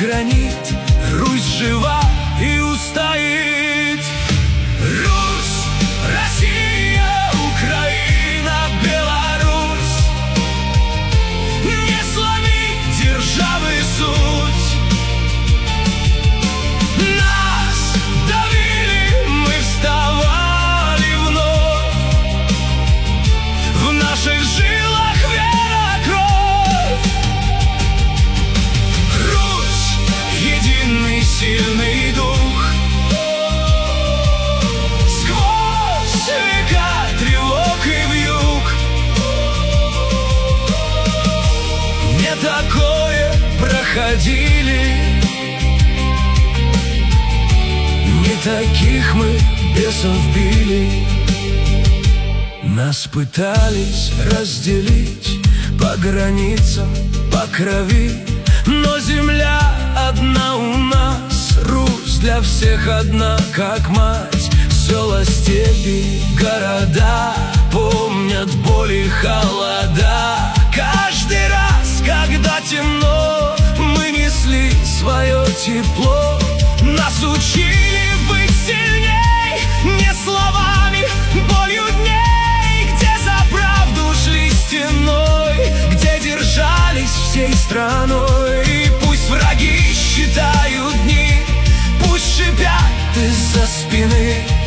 гранит. Русь жива и устоит. Русь, Россия, Украина, Беларусь, не сломи державы суть. Нас давили, мы вставали вновь, в наших жилах вера, кровь. Русь, единый сильный дух, сквозь века тревог и вьюг. Не такое проходили, не таких мы бесов били. Нас пытались разделить по границам, по крови, но земля одна у нас, Русь для всех одна, как мать. Села, степи, города помнят боли, холода. Каждый раз, когда темно, мы несли свое тепло. Нас учили быть сильней, не словами, болью дней. Где за правду шли стеной, где держались всей страной. И пусть враги считают дни, пусть шипят из-за спины,